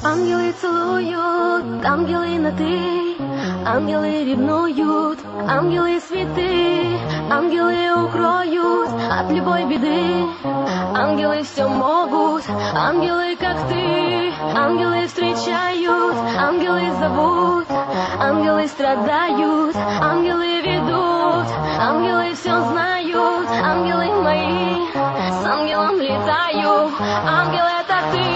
Ангелы целуют, ангелы на «ты», ангелы ревнуют, ангелы святые, ангелы укроют от любой беды. Ангелы все могут, ангелы как ты, ангелы встречают, ангелы зовут, ангелы страдают, ангелы ведут, ангелы все знают, ангелы мои, с ангелом летаю, ангел это ты.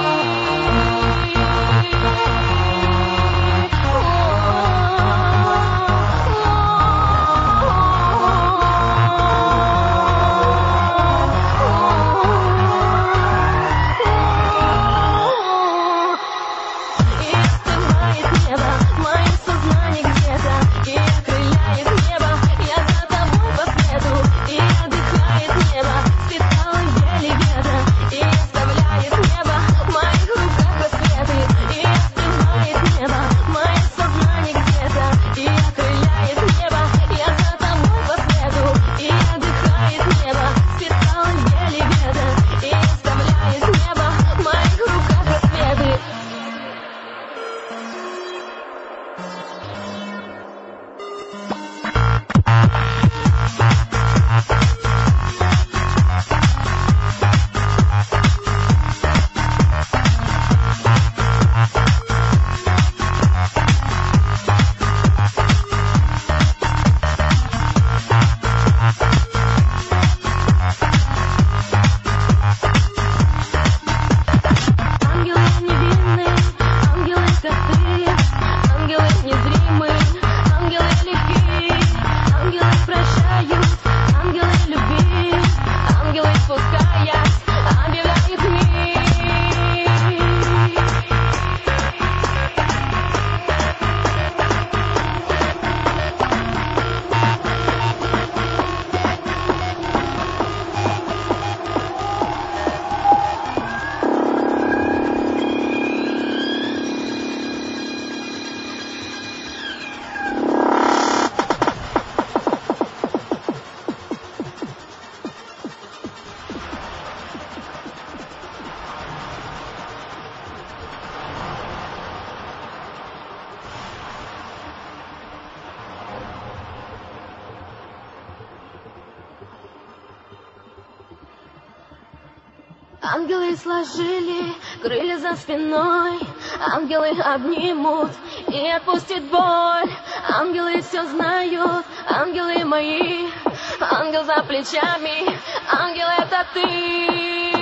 Ангелы сложили крылья за спиной, ангелы обнимут и отпустят боль. Ангелы все знают, ангелы мои, ангел за плечами, ангел это ты.